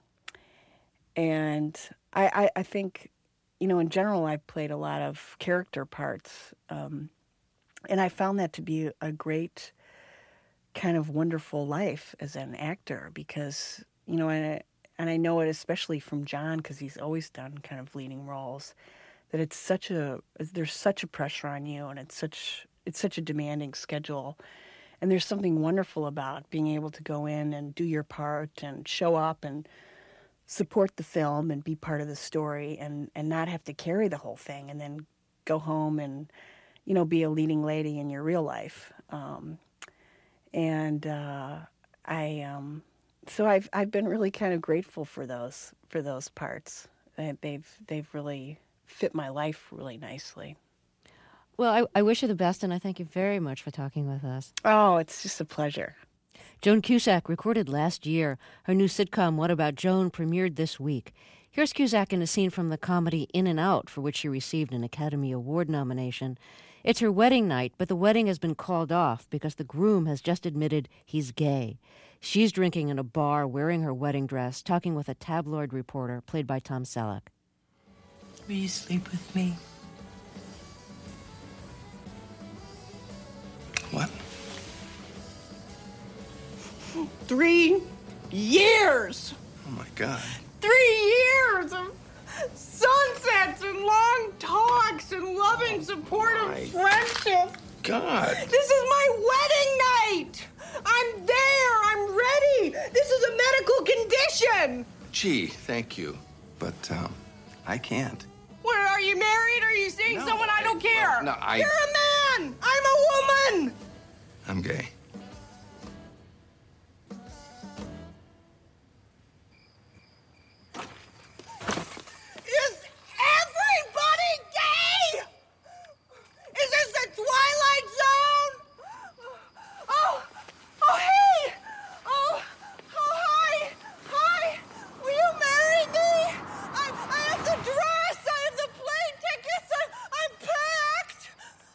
and I, I, I think, you know, in general, I've played a lot of character parts, um, and I found that to be a great kind of wonderful life as an actor because, you know, I, and I know it especially from John, because he's always done kind of leading roles, that it's such a, there's such a pressure on you, and it's such, it's such a demanding schedule. And there's something wonderful about being able to go in and do your part and show up and support the film and be part of the story, and, and not have to carry the whole thing and then go home and, you know, be a leading lady in your real life. Um, and uh, I, um, so I've I've been really kind of grateful for those for those parts. They've they've really fit my life really nicely. Well, I, I wish you the best, and I thank you very much for talking with us. Oh, it's just a pleasure. Joan Cusack recorded last year. Her new sitcom, What About Joan, premiered this week. Here's Cusack in a scene from the comedy In and Out, for which she received an Academy Award nomination. It's her wedding night, but the wedding has been called off because the groom has just admitted he's gay. She's drinking in a bar, wearing her wedding dress, talking with a tabloid reporter, played by Tom Selleck. Will you sleep with me? What? Three years. Oh, my God. Three years of sunsets and long talks and loving, supportive friendship. God. This is my wedding night. I'm there. I'm ready. This is a medical condition. Gee, thank you. But, um, I can't. What, are you married? Are you seeing No, someone? I don't care. well, no, I- You're a man. I'm a woman. I'm gay. Is everybody gay? Is this the Twilight Zone? Oh, oh, hey. Oh, oh, hi. Hi. Will you marry me? I, I have the dress. I have the plane tickets. I, I'm packed.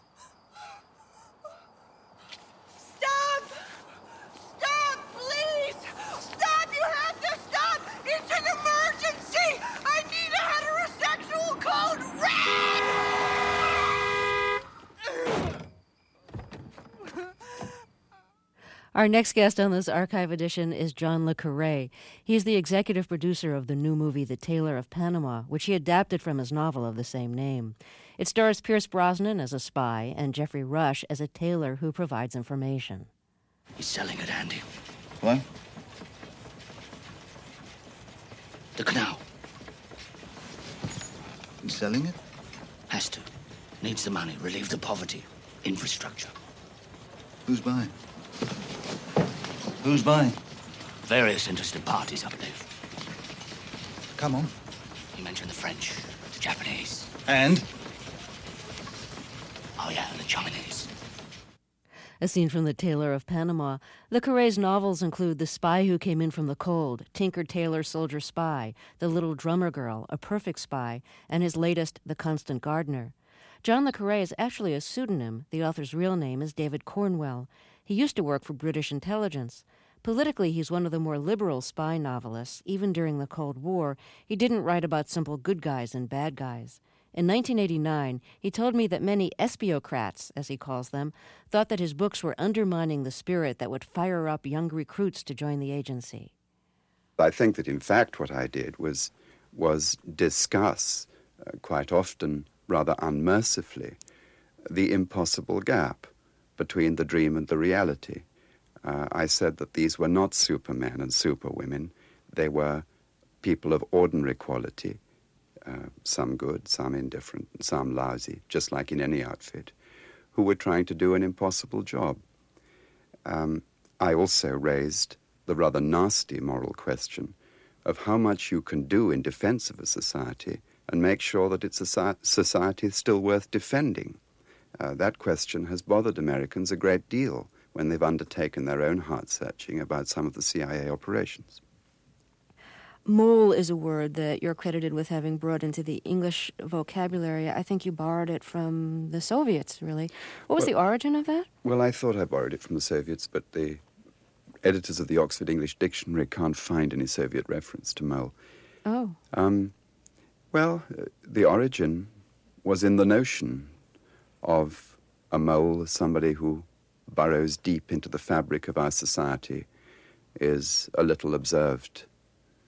Stop. Stop, please. Stop. You have to stop. It's an emergency. I need a heterosexual code red. Our next guest on this archive edition is John Le Carre. He's the executive producer of the new movie The Tailor of Panama, which he adapted from his novel of the same name. It stars Pierce Brosnan as a spy and Jeffrey Rush as a tailor who provides information. He's selling it, Andy. What? The canal. He's selling it? Has to. Needs the money. Relieve the poverty. Infrastructure. Who's buying? Who's buying? Various interested parties, I believe. Come on. You mentioned the French, the Japanese. And? Oh, yeah, and the Chinese. A scene from The Tailor of Panama. Le Carre's novels include The Spy Who Came In From the Cold, Tinker Tailor Soldier Spy, The Little Drummer Girl, A Perfect Spy, and his latest, The Constant Gardener. John Le Carre is actually a pseudonym. The author's real name is David Cornwell. He used to work for British intelligence. Politically, he's one of the more liberal spy novelists. Even during the Cold War, he didn't write about simple good guys and bad guys. In nineteen eighty-nine, he told me that many espiocrats, as he calls them, thought that his books were undermining the spirit that would fire up young recruits to join the agency. I think that, in fact, what I did was, was discuss, uh, quite often rather unmercifully, the impossible gap between the dream and the reality. Uh, I said that these were not supermen and superwomen. They were people of ordinary quality, uh, some good, some indifferent, and some lousy, just like in any outfit, who were trying to do an impossible job. Um, I also raised the rather nasty moral question of how much you can do in defense of a society and make sure that it's a society is still worth defending. Uh, that question has bothered Americans a great deal when they've undertaken their own heart-searching about some of the C I A operations. Mole is a word that you're credited with having brought into the English vocabulary. I think you borrowed it from the Soviets, really. What was well, the origin of that? Well, I thought I borrowed it from the Soviets, but the editors of the Oxford English Dictionary can't find any Soviet reference to mole. Oh. Um, well, uh, the origin was in the notion of a mole as somebody who burrows deep into the fabric of our society, is a little observed,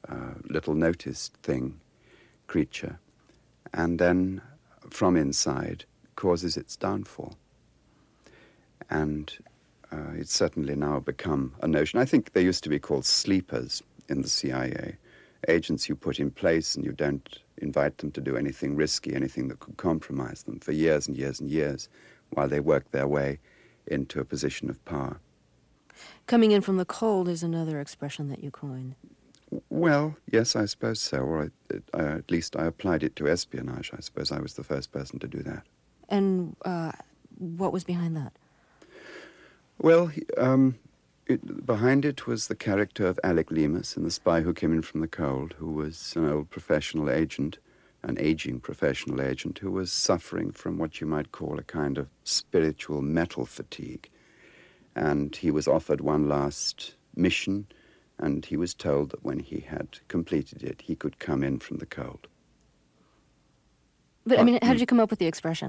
uh, little noticed thing, creature, and then from inside causes its downfall. And uh, it's certainly now become a notion. I think they used to be called sleepers in the C I A, agents you put in place and you don't invite them to do anything risky, anything that could compromise them for years and years and years while they work their way into a position of power. Coming in from the cold is another expression that you coined. Well, yes, I suppose so. Or I, it, I, at least I applied it to espionage. I suppose I was the first person to do that. And uh, what was behind that? Well, um, it, behind it was the character of Alec Lemus in The Spy Who Came In From the Cold, who was an old professional agent, an aging professional agent, who was suffering from what you might call a kind of spiritual metal fatigue. And he was offered one last mission, and he was told that when he had completed it, he could come in from the cold. But, I mean, how did you come up with the expression?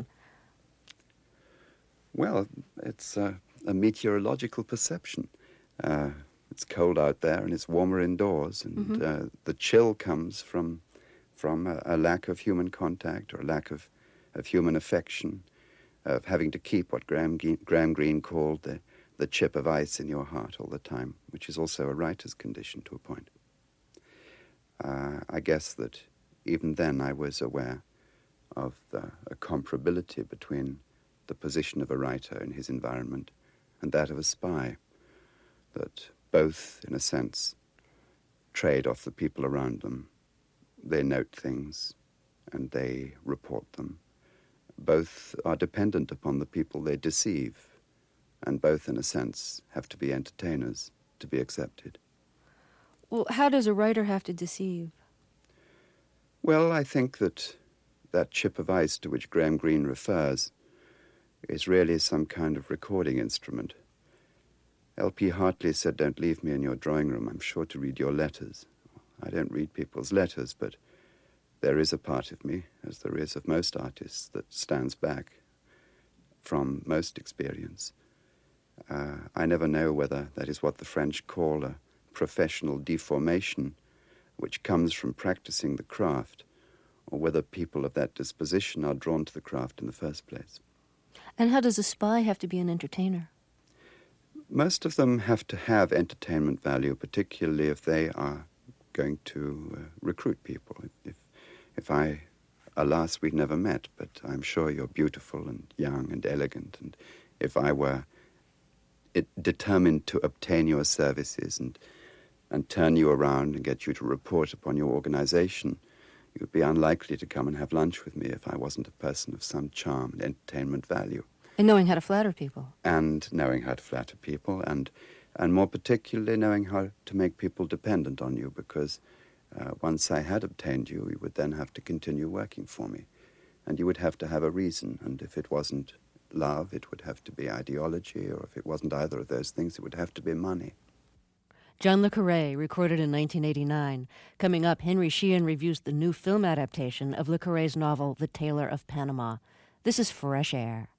Well, it's uh, a meteorological perception. Uh, it's cold out there and it's warmer indoors, and mm-hmm. uh, the chill comes from from a, a lack of human contact or a lack of, of human affection, of having to keep what Graham, Graham Greene called the the chip of ice in your heart all the time, which is also a writer's condition to a point. Uh, I guess that even then I was aware of uh, a comparability between the position of a writer in his environment and that of a spy, that both, in a sense, trade off the people around them. They note things and they report them. Both are dependent upon the people they deceive, and both, in a sense, have to be entertainers to be accepted. Well, how does a writer have to deceive? Well, I think that that chip of ice to which Graham Greene refers is really some kind of recording instrument. L P Hartley said, "Don't leave me in your drawing room. I'm sure to read your letters." I don't read people's letters, but there is a part of me, as there is of most artists, that stands back from most experience. Uh, I never know whether that is what the French call a professional deformation, which comes from practicing the craft, or whether people of that disposition are drawn to the craft in the first place. And how does a spy have to be an entertainer? Most of them have to have entertainment value, particularly if they are going to uh, recruit people. If, if I, alas, we've never met, but I'm sure you're beautiful and young and elegant, and if I were it determined to obtain your services and and turn you around and get you to report upon your organization, you would be unlikely to come and have lunch with me if I wasn't a person of some charm and entertainment value. And knowing how to flatter people. And knowing how to flatter people, and and more particularly knowing how to make people dependent on you, because uh, once I had obtained you, you would then have to continue working for me. And you would have to have a reason, and if it wasn't love, it would have to be ideology, or if it wasn't either of those things, it would have to be money. John le Carré, recorded in nineteen eighty-nine. Coming up, Henry Sheehan reviews the new film adaptation of le Carré's novel, The Tailor of Panama. This is Fresh Air.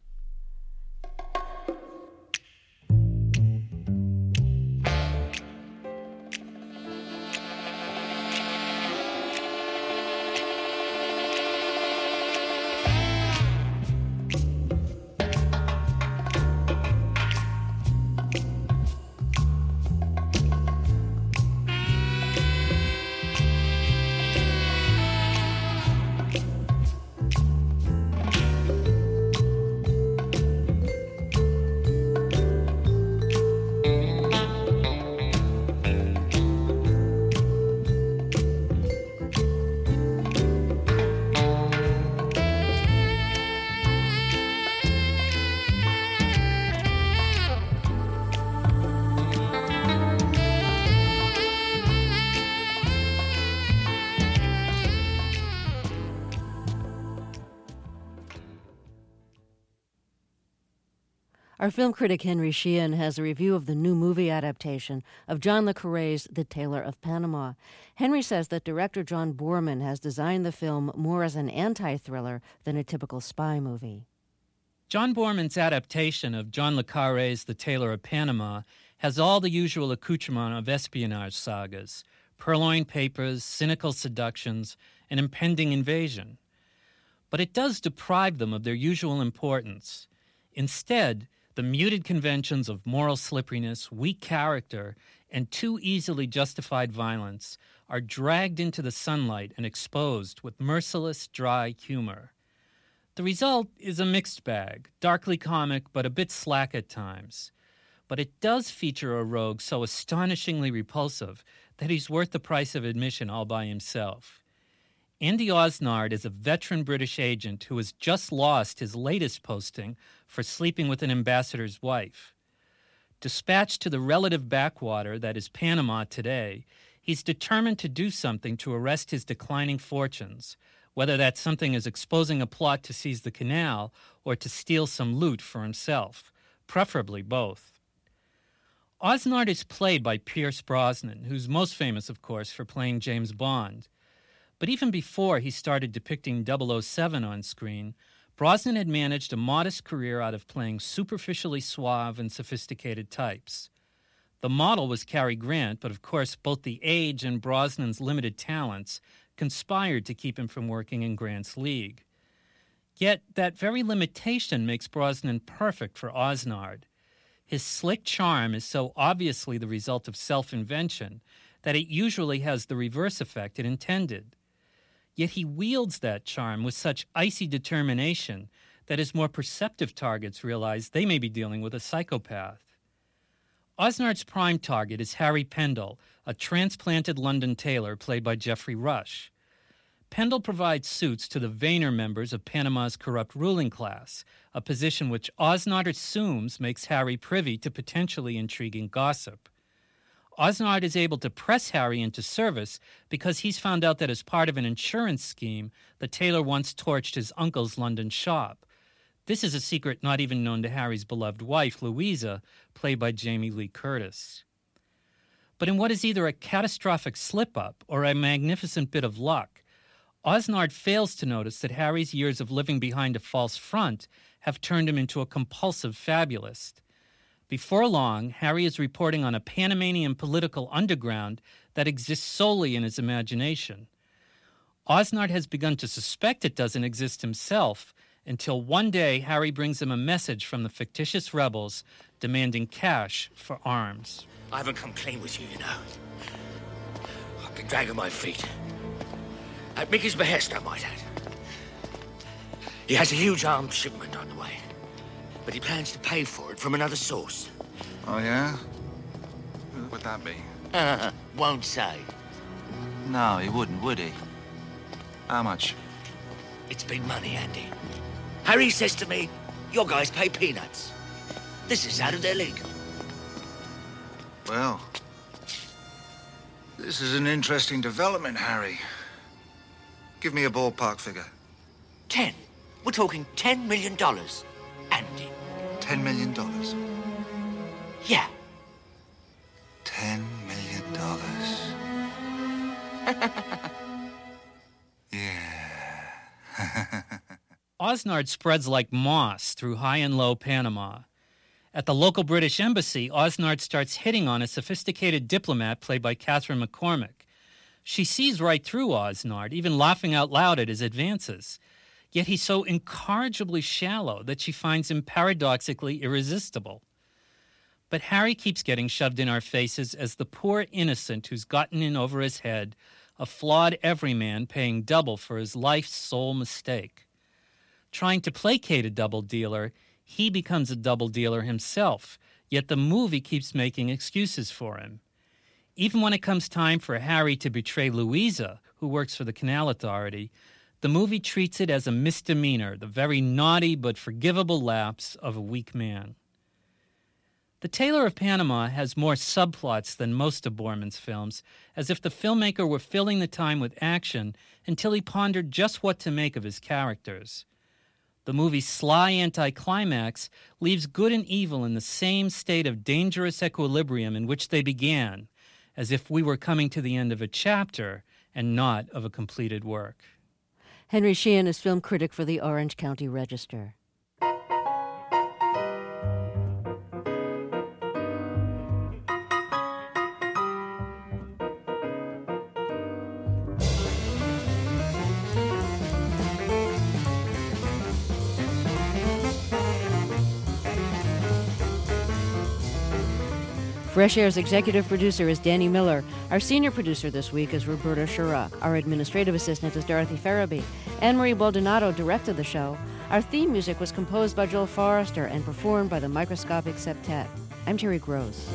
Our film critic Henry Sheehan has a review of the new movie adaptation of John le Carré's The Tailor of Panama. Henry says that director John Boorman has designed the film more as an anti-thriller than a typical spy movie. John Boorman's adaptation of John le Carré's The Tailor of Panama has all the usual accoutrement of espionage sagas: purloined papers, cynical seductions, and impending invasion. But it does deprive them of their usual importance. Instead, the muted conventions of moral slipperiness, weak character, and too easily justified violence are dragged into the sunlight and exposed with merciless, dry humor. The result is a mixed bag, darkly comic but a bit slack at times. But it does feature a rogue so astonishingly repulsive that he's worth the price of admission all by himself. Andy Osnard is a veteran British agent who has just lost his latest posting for sleeping with an ambassador's wife. Dispatched to the relative backwater that is Panama today, he's determined to do something to arrest his declining fortunes, whether that something is exposing a plot to seize the canal or to steal some loot for himself, preferably both. Osnard is played by Pierce Brosnan, who's most famous, of course, for playing James Bond. But even before he started depicting double oh seven on screen, Brosnan had managed a modest career out of playing superficially suave and sophisticated types. The model was Cary Grant, but of course both the age and Brosnan's limited talents conspired to keep him from working in Grant's league. Yet that very limitation makes Brosnan perfect for Osnard. His slick charm is so obviously the result of self-invention that it usually has the reverse effect it intended. Yet he wields that charm with such icy determination that his more perceptive targets realize they may be dealing with a psychopath. Osnard's prime target is Harry Pendle, a transplanted London tailor played by Geoffrey Rush. Pendle provides suits to the vainer members of Panama's corrupt ruling class, a position which Osnard assumes makes Harry privy to potentially intriguing gossip. Osnard is able to press Harry into service because he's found out that as part of an insurance scheme, the tailor once torched his uncle's London shop. This is a secret not even known to Harry's beloved wife, Louisa, played by Jamie Lee Curtis. But in what is either a catastrophic slip-up or a magnificent bit of luck, Osnard fails to notice that Harry's years of living behind a false front have turned him into a compulsive fabulist. Before long, Harry is reporting on a Panamanian political underground that exists solely in his imagination. Osnard has begun to suspect it doesn't exist himself until one day Harry brings him a message from the fictitious rebels demanding cash for arms. I haven't come clean with you, you know. I've been dragging my feet. At Mickey's behest, I might add. He has a huge arms shipment on the way, but he plans to pay for it from another source. Oh, yeah? Who would that be? Uh, won't say. No, he wouldn't, would he? How much? It's big money, Andy. Harry says to me, your guys pay peanuts. This is out of their league. Well, this is an interesting development, Harry. Give me a ballpark figure. Ten. We're talking ten million dollars, Andy. Ten million dollars? Yeah. Ten million dollars. Yeah. Osnard spreads like moss through high and low Panama. At the local British embassy, Osnard starts hitting on a sophisticated diplomat played by Catherine McCormick. She sees right through Osnard, even laughing out loud at his advances. Yet he's so incorrigibly shallow that she finds him paradoxically irresistible. But Harry keeps getting shoved in our faces as the poor innocent who's gotten in over his head, a flawed everyman paying double for his life's sole mistake. Trying to placate a double dealer, he becomes a double dealer himself, yet the movie keeps making excuses for him. Even when it comes time for Harry to betray Louisa, who works for the Canal Authority, the movie treats it as a misdemeanor, the very naughty but forgivable lapse of a weak man. The Tailor of Panama has more subplots than most of Boorman's films, as if the filmmaker were filling the time with action until he pondered just what to make of his characters. The movie's sly anticlimax leaves good and evil in the same state of dangerous equilibrium in which they began, as if we were coming to the end of a chapter and not of a completed work. Henry Sheehan is film critic for the Orange County Register. Fresh Air's executive producer is Danny Miller. Our senior producer this week is Roberta Shurock. Our administrative assistant is Dorothy Farabee. Anne-Marie Baldonado directed the show. Our theme music was composed by Joel Forrester and performed by the Microscopic Septet. I'm Terry Gross.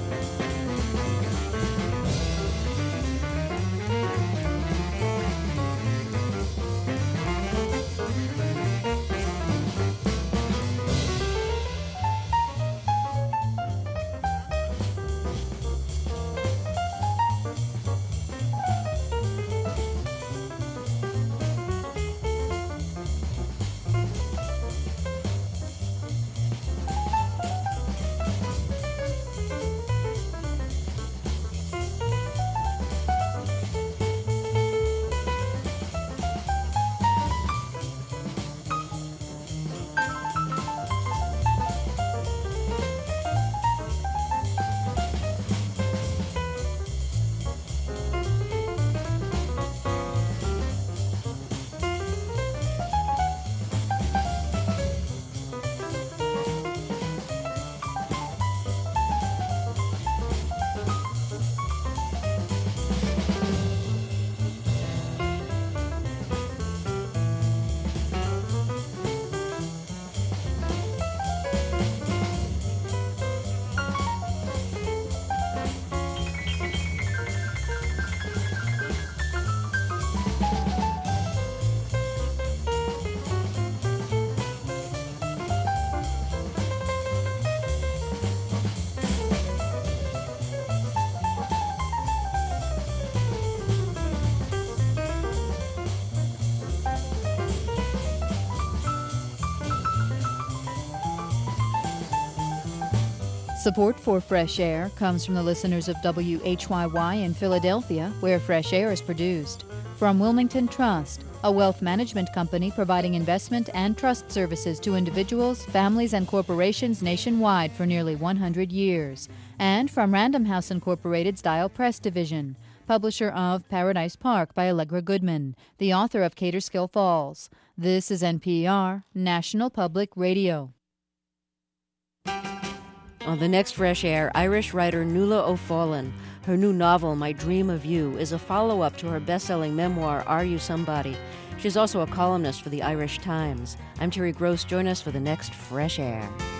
Support for Fresh Air comes from the listeners of W H Y Y in Philadelphia, where Fresh Air is produced. From Wilmington Trust, a wealth management company providing investment and trust services to individuals, families, and corporations nationwide for nearly one hundred years. And from Random House Incorporated's Dial Press Division, publisher of Paradise Park by Allegra Goodman, the author of Caterskill Falls. This is N P R, National Public Radio. On the next Fresh Air, Irish writer Nuala O'Fallon. Her new novel, My Dream of You, is a follow-up to her best-selling memoir, Are You Somebody? She's also a columnist for the Irish Times. I'm Terry Gross. Join us for the next Fresh Air.